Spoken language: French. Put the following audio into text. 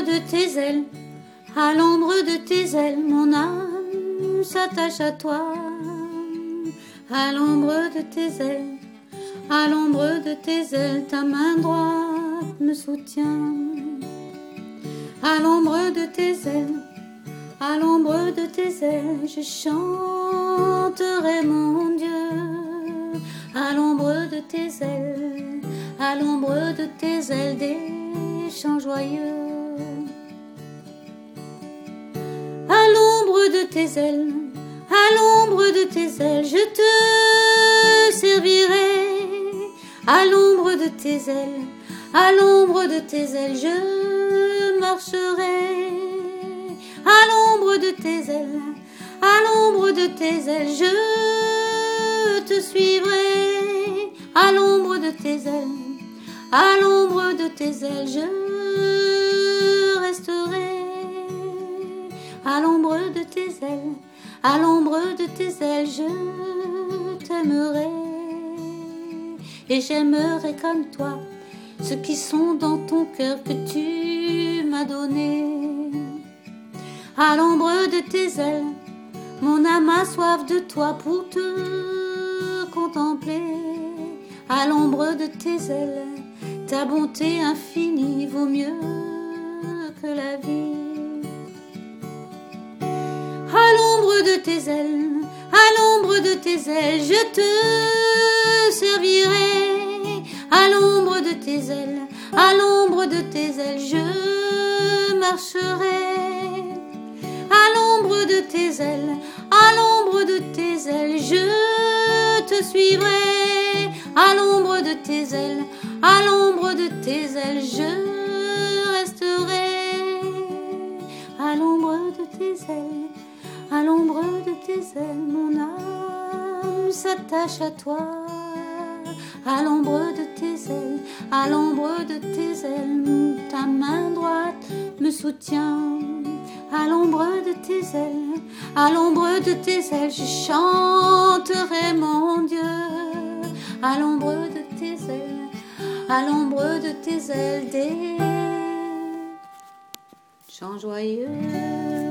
de tes ailes, à l'ombre de tes ailes, mon âme s'attache à toi. À l'ombre de tes ailes, à l'ombre de tes ailes, ta main droite me soutient. À l'ombre de tes ailes, à l'ombre de tes ailes, je chanterai mon Dieu. À l'ombre de tes ailes, à l'ombre de tes ailes, des chants joyeux. À l'ombre de tes ailes, à l'ombre de tes ailes, je te servirai. À l'ombre de tes ailes, à l'ombre de tes ailes, je marcherai. À l'ombre de tes ailes, à l'ombre de tes ailes, je te suivrai. À l'ombre de tes ailes, à l'ombre de tes ailes, je resterai. À l'ombre de tes ailes, à l'ombre de tes ailes, je t'aimerai. Et j'aimerai comme toi ceux qui sont dans ton cœur que tu m'as donné. À l'ombre de tes ailes, mon âme a soif de toi pour te contempler. À l'ombre de tes ailes, ta bonté infinie vaut mieux que la vie. À l'ombre de tes ailes, à l'ombre de tes ailes, je te servirai. À l'ombre de tes ailes, à l'ombre de tes ailes, je marcherai. À l'ombre de tes ailes, à l'ombre de tes ailes, je te suivrai. À l'ombre de tes ailes, à l'ombre de tes ailes, je resterai. À l'ombre de tes ailes, à l'ombre de tes ailes, mon âme s'attache à toi. À l'ombre de tes ailes, à l'ombre de tes ailes, ta main droite me soutient. À l'ombre de tes ailes, à l'ombre de tes ailes, je chanterai mon Dieu. À l'ombre de tes ailes, à l'ombre de tes ailes, des chants joyeux.